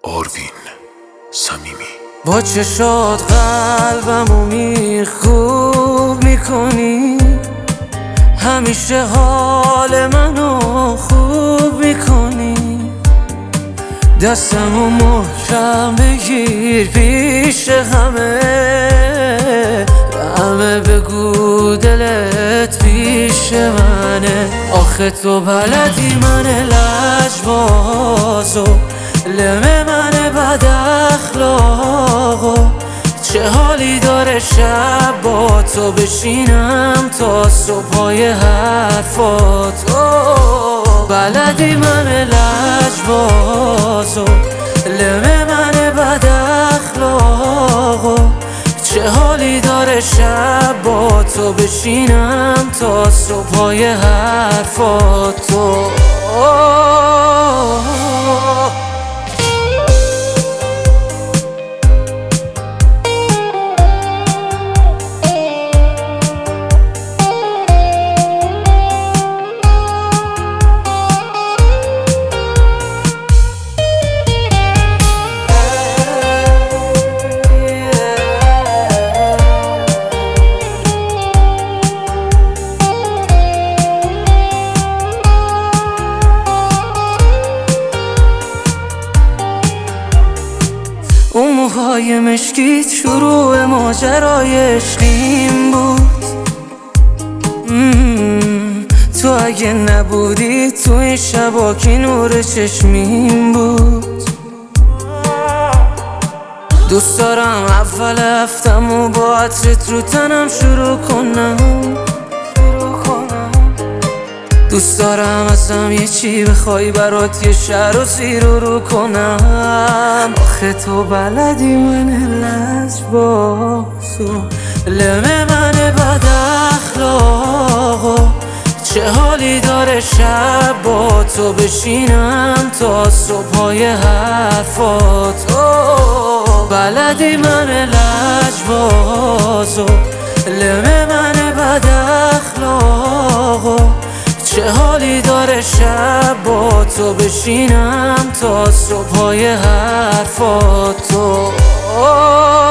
آروین صمیمی. با چشات قلبمو خوب میکنی، همیشه حال منو خوب میکنی. دستمو محکم بگیر پیش همه، همه بگو دلت پیش منه. آخه تو بلدی من لجبازو، لمه من بد اخلاقو. چه حالی داره شب با تو بشینم تا صبحای حرفاتو. بلدی من لجبازو، لمه من بد اخلاقو. چه حالی داره شب با تو بشینم تا صبحای حرفاتو. اون موهای مشکیت شروع ماجرای عشقیم بود. تو اگه نبودی تو این شبا کی نور چشمیم بود. دوست دارم اول هفتمو با عطرت رو تنم شروع کنم. دوست دارم ازم یه چی بخوای برات یه شهر و زیر رو کنم. آخه تو بلدی من لجبازو، لمه من بد اخلاقو. چه حالی داره شب با تو بشینم تا صبحای حرفاتو. بلدی من لجبازو، لمه من بد اخلاقو. چه حالی داره شب با تو بشینم تا صبحای حرفاتو.